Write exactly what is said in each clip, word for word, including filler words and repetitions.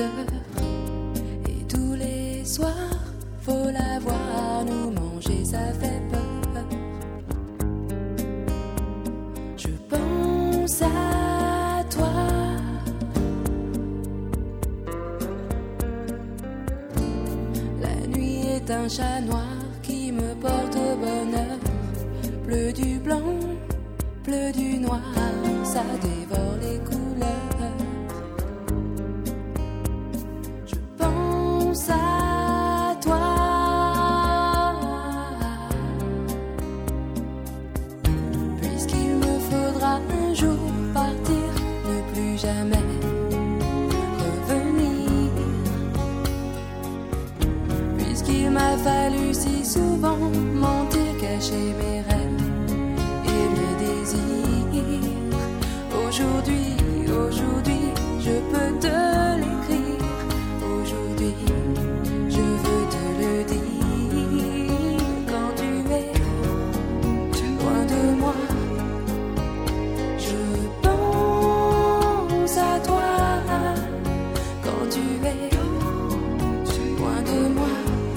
heures. Et tous les soirs, faut la voir nous manger, ça fait peur. Je pense à toi. La nuit est un chat noir qui me porte au bonheur. Bleu du blanc, bleu du noir, ça dévore les couleurs. Je pense à toi. Puisqu'il me faudra un jour partir, ne plus jamais revenir. Puisqu'il m'a fallu si souvent mentir, cacher mes rêves et mes désirs. Aujourd'hui, aujourd'hui, je peux te l'écrire. Aujourd'hui, je veux te le dire. Quand tu es loin de moi, je pense à toi. Quand tu es loin de moi,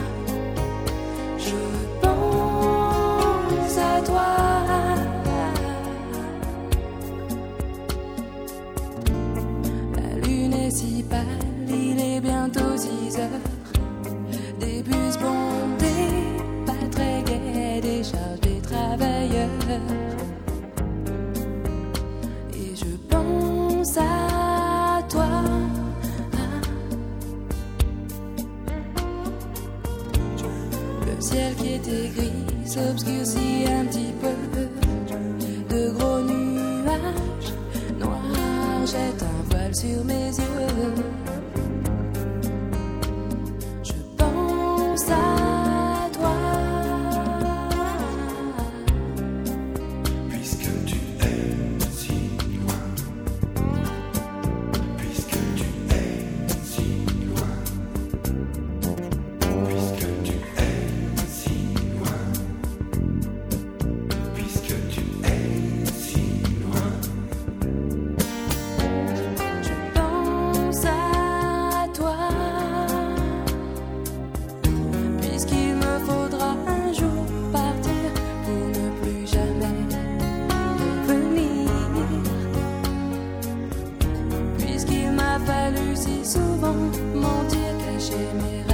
je pense à toi. La lune est si pâle, il est bientôt six heures. Des bus bondés, pas très gais, des charges des travailleurs. Et je pense à toi. Le ciel qui était gris s'obscurcit un petit peu. De gros nuages noirs jettent un voile sur mes yeux. Je pense à toi. Puisque tu es si loin, puisque tu es si loin, puisque tu es si loin, puisque tu es si loin, Je pense à toi. Puisqu'il me faudra un jour partir pour ne plus jamais revenir. Puisqu'il m'a fallu si souvent mentir, cacher mes